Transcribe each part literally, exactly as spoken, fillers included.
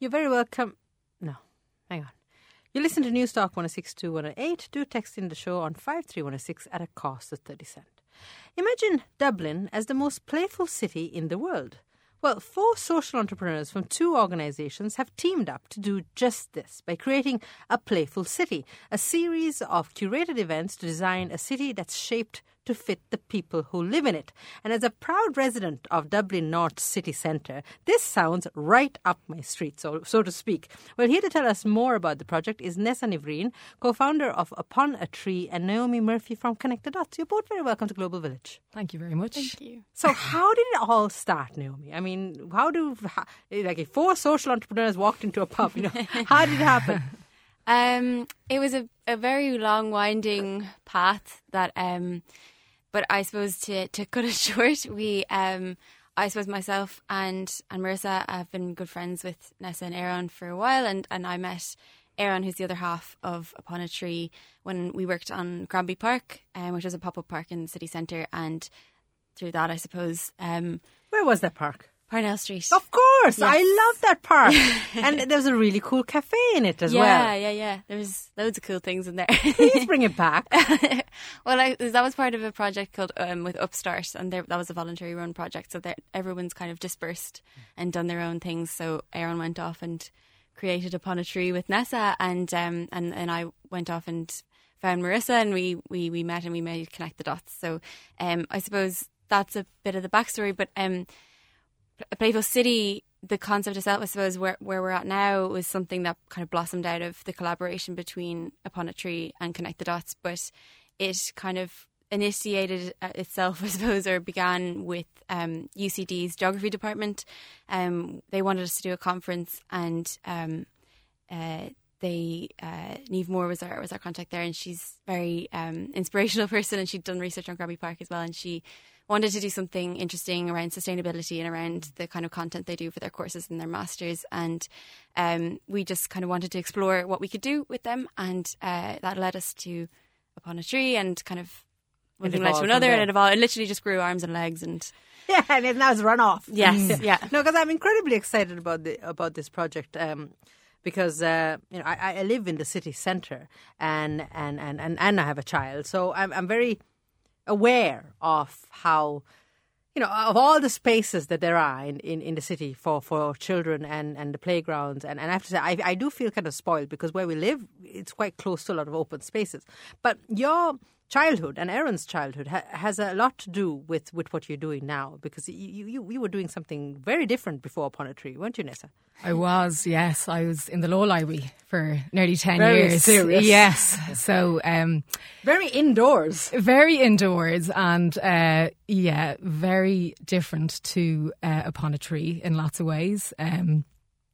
You're very welcome. No, hang on. You listen to Newstalk one oh six two one oh eight. Do text in the show on five three one oh six at a cost of thirty cents. Imagine Dublin as the most playful city in the world. Well, four social entrepreneurs from two organisations have teamed up to do just this by creating a playful city, a series of curated events to design a city that's shaped to fit the people who live in it. And as a proud resident of Dublin North city centre, this sounds right up my street, so, so to speak. Well, here to tell us more about the project is Nessa Nivreen, co-founder of Upon a Tree, and Naomi Murphy from Connect the Dots. You're both very welcome to Global Village. Thank you very much. Thank you. So how did it all start, Naomi? I mean, how do, how, like if four social entrepreneurs walked into a pub, you know, how did it happen? Um, it was a, a very long, winding path that... Um, But I suppose to, to cut it short, we, um, I suppose myself and, and Marissa have been good friends with Nessa and Aaron for a while, and, and I met Aaron, who's the other half of Upon a Tree, when we worked on Granby Park, um, which was a pop-up park in the city centre, and through that, I suppose... Um, Where was that park? Parnell Street. Of course, Yes. I love that park. And there was a really cool cafe in it as yeah, well. Yeah, yeah, yeah. There was loads of cool things in there. Please bring it back. Well, I, that was part of a project called um, with Upstart, and there, that was a voluntary run project. So everyone's kind of dispersed and done their own things. So Aaron went off and created Upon a Tree with Nessa, and um, and and I went off and found Marissa, and we we, we met and we made Connect the Dots. So um, I suppose that's a bit of the backstory, but. Um, A Playful City, the concept itself, I suppose, where, where we're at now was something that kind of blossomed out of the collaboration between Upon a Tree and Connect the Dots, but it kind of initiated itself, I suppose, or began with um, U C D's geography department. Um, they wanted us to do a conference, and um, uh, they uh, Niamh Moore was our was our contact there, and she's a very um, inspirational person, and she'd done research on Granby Park as well, and she wanted to do something interesting around sustainability and around the kind of content they do for their courses and their masters, and um, we just kind of wanted to explore what we could do with them, and uh, that led us to Upon a Tree, and kind of one thing led to another, and it evolved. It literally just grew arms and legs, and yeah, and it now it's run off. Yes, yeah. No, because I'm incredibly excited about the about this project. Um, Because uh, you know, I, I live in the city centre, and, and, and, and, and I have a child, so I'm I'm very aware of how, you know, of all the spaces that there are in, in, in the city for, for children and, and the playgrounds. And, and I have to say, I, I do feel kind of spoiled because where we live, it's quite close to a lot of open spaces. But your childhood and Aaron's childhood ha- has a lot to do with, with what you're doing now, because you, you, you were doing something very different before Upon a Tree, weren't you, Nessa? I was, yes. I was in the law library for nearly ten very years. Serious. Yes. So, um, very indoors. Very indoors, and uh, yeah, very different to uh, Upon a Tree in lots of ways. Um,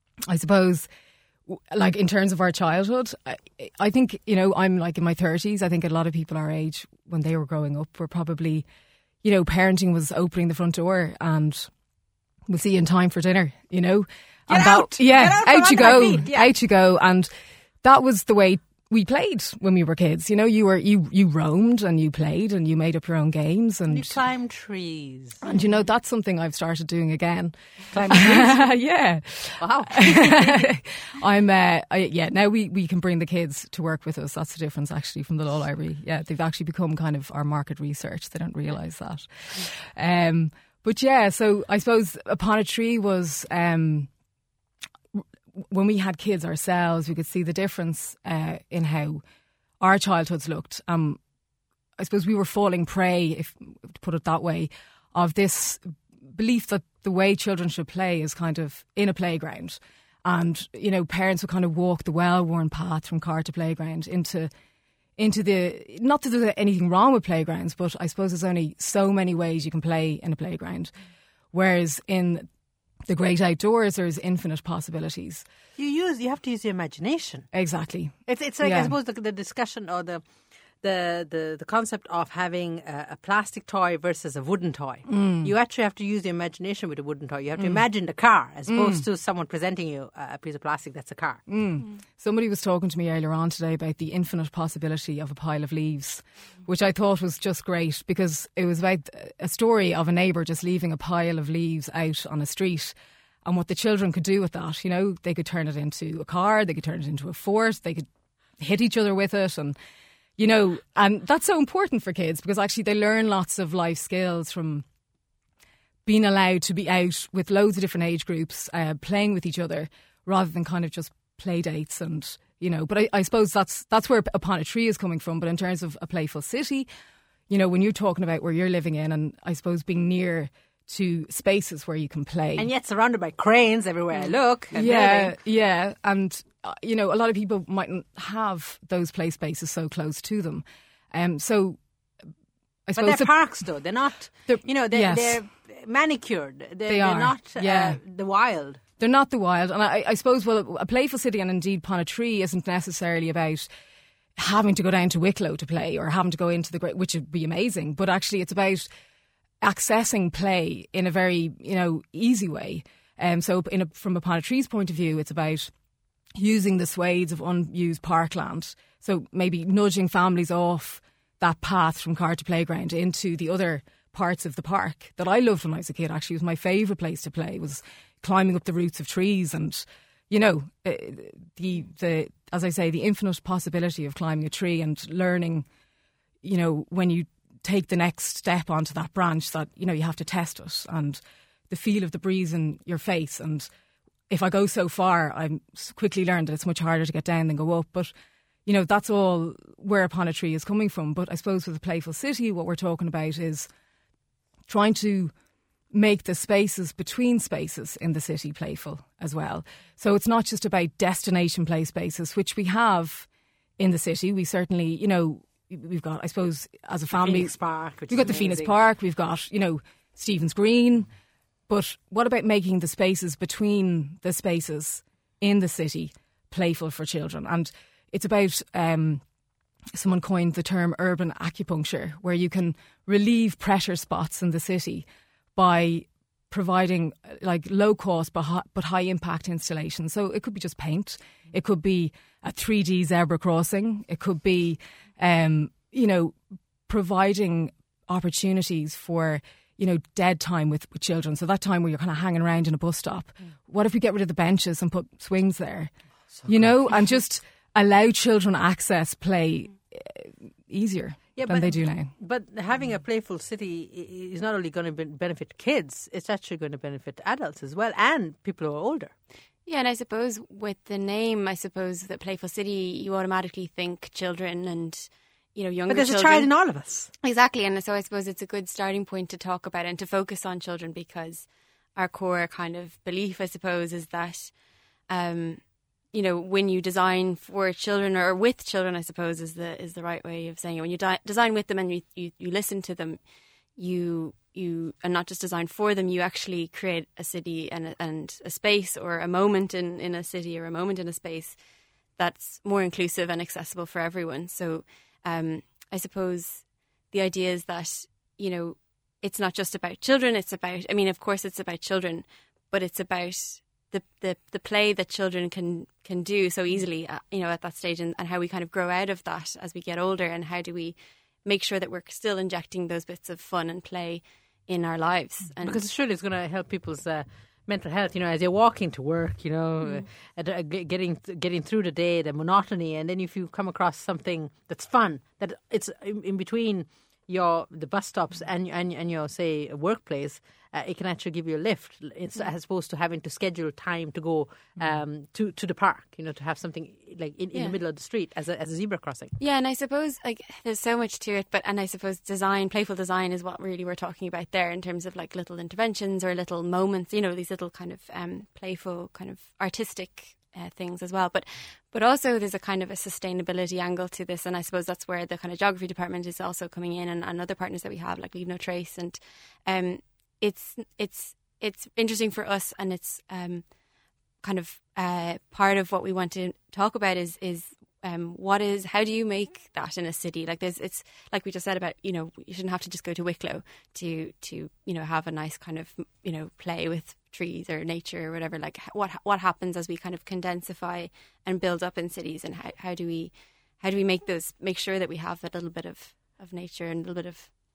I suppose, like in terms of our childhood, I, I think, you know, I'm like in my thirties. I think a lot of people our age, when they were growing up, were probably, you know, parenting was opening the front door and we'll see you in time for dinner, you know. Get and out. That, yeah, Get out, out you go, feet, yeah. out you go. And that was the way we played when we were kids. You know, you were you you roamed and you played and you made up your own games and you climbed trees. And you know, that's something I've started doing again. Climbing trees. Yeah. Wow. I'm uh, I, yeah. Now we we can bring the kids to work with us. That's the difference actually from the law library. Yeah, they've actually become kind of our market research. They don't realise that. Um, but yeah, so I suppose Upon a Tree was. Um, When we had kids ourselves, we could see the difference uh, in how our childhoods looked. Um, I suppose we were falling prey, if to put it that way, of this belief that the way children should play is kind of in a playground. And, you know, parents would kind of walk the well-worn path from car to playground into into the... Not that there's anything wrong with playgrounds, but I suppose there's only so many ways you can play in a playground. Whereas in the great outdoors, there's infinite possibilities. You use, you have to use your imagination. Exactly. It's it's like Yeah. I suppose the, the discussion or the the the, the concept of having a, a plastic toy versus a wooden toy. Mm. You actually have to use your imagination with a wooden toy. You have to imagine the car as opposed to someone presenting you a, a piece of plastic that's a car. Mm. Somebody was talking to me earlier on today about the infinite possibility of a pile of leaves, which I thought was just great because it was about a story of a neighbour just leaving a pile of leaves out on a street. and what the children could do with that. You know, they could turn it into a car, they could turn it into a fort, they could hit each other with it, and you know, and that's so important for kids because actually they learn lots of life skills from being allowed to be out with loads of different age groups, uh, playing with each other, rather than kind of just play dates and, you know. But I, I suppose that's that's where Upon a Tree is coming from. But in terms of a playful city, you know, when you're talking about where you're living in, and I suppose being near to spaces where you can play. And yet surrounded by cranes everywhere I look. And yeah, building. yeah. And, uh, you know, a lot of people mightn't have those play spaces so close to them. Um, so I suppose... But they're the, parks, though. They're not, they're, you know, they're, yes. they're manicured. They're, they they're are. not yeah. uh, the wild. They're not the wild. And I, I suppose, well, a playful city, and indeed Upon a Tree, isn't necessarily about having to go down to Wicklow to play or having to go into the great, which would be amazing. But actually it's about accessing play in a very, you know, easy way. Um, so in a, from Upon a Tree's point of view, it's about using the swathes of unused parkland. So maybe nudging families off that path from car to playground into the other parts of the park that I loved when I was a kid. Actually, it was my favourite place to play, was climbing up the roots of trees and, you know, the the as I say, the infinite possibility of climbing a tree and learning, you know, when you take the next step onto that branch that, you know, you have to test it, and the feel of the breeze in your face. And if I go so far, I quickly learned that it's much harder to get down than go up. But, you know, that's all where Upon a Tree is coming from. But I suppose with a playful city, what we're talking about is trying to make the spaces between spaces in the city playful as well. So it's not just about destination play spaces, which we have in the city. We certainly, you know, we've got, I suppose, as a family, Phoenix Park, which we've got the Phoenix Park, we've got, you know, Stephen's Green. But what about making the spaces between the spaces in the city playful for children? And it's about, um, someone coined the term urban acupuncture, where you can relieve pressure spots in the city by providing like low cost but high, but high impact installations. So it could be just paint, it could be a three D zebra crossing, it could be, um, you know, providing opportunities for, you know, dead time with, with children. So that time where you're kind of hanging around in a bus stop. Mm. What if we get rid of the benches and put swings there? So you know, good. And just allow children access play uh, easier. Yeah, than but, they do now. But having a playful city is not only going to benefit kids, it's actually going to benefit adults as well, and people who are older. Yeah, and I suppose with the name, I suppose that Playful City, you automatically think children and, you know, younger children. But there's children. a child in all of us. Exactly, and so I suppose it's a good starting point to talk about and to focus on children, because our core kind of belief, I suppose, is that, um, you know, when you design for children or with children, I suppose is the is the right way of saying it. When you di- design with them and you, you, you listen to them, you you and not just design for them, you actually create a city and a, and a space or a moment in, in a city or a moment in a space that's more inclusive and accessible for everyone. So um, I suppose the idea is that, you know, it's not just about children. It's about, I mean, of course, it's about children, but it's about the the, the play that children can can do so easily, uh, you know, at that stage, and, and how we kind of grow out of that as we get older, and how do we make sure that we're still injecting those bits of fun and play in our lives. And because surely it's going to help people's uh, mental health, you know, as you're walking to work, you know, mm. uh, getting getting through the day, the monotony, and then if you come across something that's fun, that it's in, in between your the bus stops and and and your say workplace, uh, it can actually give you a lift. It's as opposed to having to schedule time to go um, to to the park, you know, to have something like in, in yeah. the middle of the street as a as a zebra crossing. Yeah, and I suppose like there's so much to it, but and I suppose design, playful design, is what really we're talking about there in terms of like little interventions or little moments, you know, these little kind of um, playful, kind of artistic Uh, things as well, but but also there's a kind of a sustainability angle to this, and I suppose that's where the kind of geography department is also coming in, and, and other partners that we have like Leave No Trace, and um, it's it's it's interesting for us, and it's um, kind of uh, part of what we want to talk about is is um, what is how do you make that in a city? Like there's it's like we just said about, you know, you shouldn't have to just go to Wicklow to to you know have a nice kind of, you know, play with trees or nature or whatever. Like what what happens as we kind of condensify and build up in cities, and how, how do we how do we make those make sure that we have a little bit of, of nature and a little bit of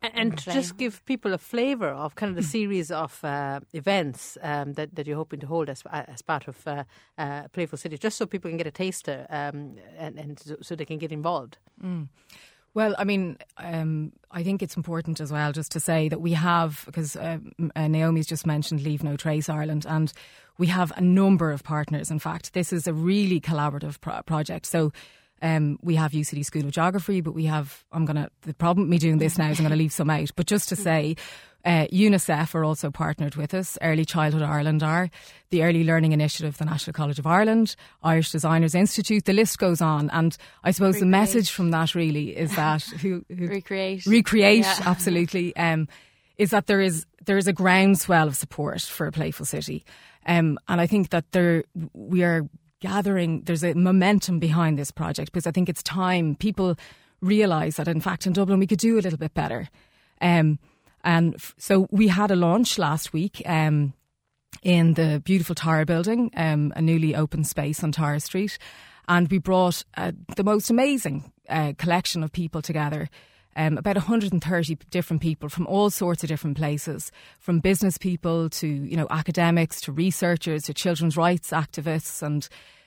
And, and to just give people a flavour of kind of the series of uh, events um, that, that you're hoping to hold as as part of uh, uh, Playful City, just so people can get a taster um, and, and so, so they can get involved. Mm. Well, I mean, um, I think it's important as well just to say that we have, because um, uh, Naomi's just mentioned Leave No Trace Ireland, and we have a number of partners. In fact, this is a really collaborative pro- project. So um, we have U C D School of Geography, but we have, I'm going to, the problem with me doing this now is I'm going to leave some out. But just to say, Uh, UNICEF are also partnered with us. Early Childhood Ireland are. The Early Learning Initiative, the National College of Ireland, Irish Designers Institute, the list goes on. And I suppose recreate. The message from that really is that... who, who Recreate. Recreate, yeah. absolutely. Um, is that there is there is a groundswell of support for a Playful City. Um, and I think that there we are gathering... There's a momentum behind this project because I think it's time people realise that, in fact, in Dublin we could do a little bit better. Um And f- so we had a launch last week um, in the beautiful Tara building, um, a newly opened space on Tara Street. And we brought uh, the most amazing uh, collection of people together, um, about one hundred thirty different people from all sorts of different places, from business people to, you know, academics to researchers to children's rights activists, and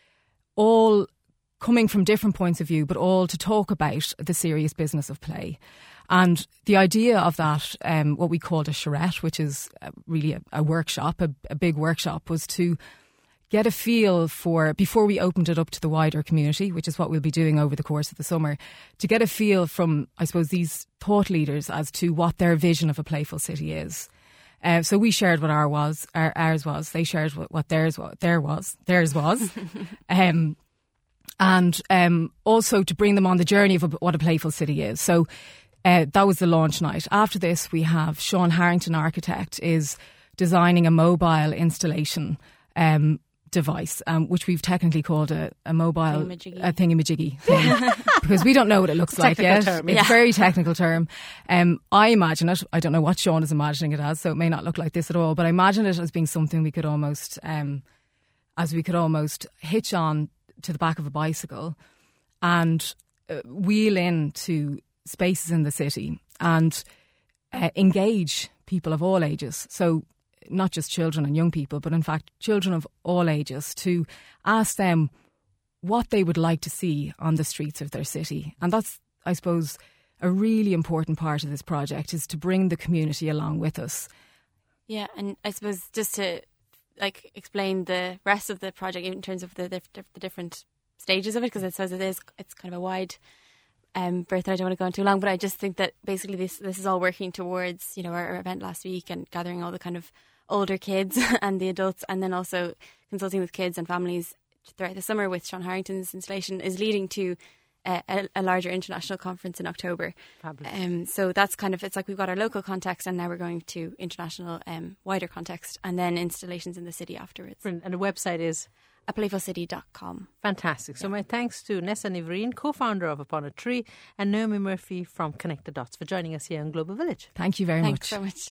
all coming from different points of view, but all to talk about the serious business of play. And the idea of that, um, what we called a charrette, which is really a, a workshop, a, a big workshop, was to get a feel for, before we opened it up to the wider community, which is what we'll be doing over the course of the summer, to get a feel from, I suppose, these thought leaders as to what their vision of a Playful City is. Uh, so we shared what our was, our, ours was. They shared what, what theirs was. Their was theirs was. um, and um, also to bring them on the journey of a, what a Playful City is. So. Uh, that was the launch night. After this, we have Sean Harrington, architect, is designing a mobile installation um, device, um, which we've technically called a, a mobile thingamajiggy, a thingamajiggy thing, because we don't know what it looks like yet. Term, it's yeah. a very technical term. Um, I imagine it. I don't know what Sean is imagining it as, so it may not look like this at all. But I imagine it as being something we could almost, um, as we could almost hitch on to the back of a bicycle and uh, wheel into spaces in the city and uh, engage people of all ages. So not just children and young people, but in fact children of all ages, to ask them what they would like to see on the streets of their city. And that's, I suppose, a really important part of this project, is to bring the community along with us. Yeah, and I suppose just to like explain the rest of the project in terms of the, the, the different stages of it, because it says it is, it's kind of a wide Um, Bertha, I don't want to go on too long, but I just think that basically this this is all working towards, you know, our, our event last week and gathering all the kind of older kids and the adults, and then also consulting with kids and families throughout the summer with Sean Harrington's installation is leading to a, a, a larger international conference in October. Um, so that's kind of, it's like we've got our local context and now we're going to international um, wider context, and then installations in the city afterwards. And the website is? a playful city dot com. Fantastic. So my thanks to Nessa Niverine, co-founder of Upon a Tree, and Naomi Murphy from Connect the Dots for joining us here in Global Village. Thank you very Thanks much. so much.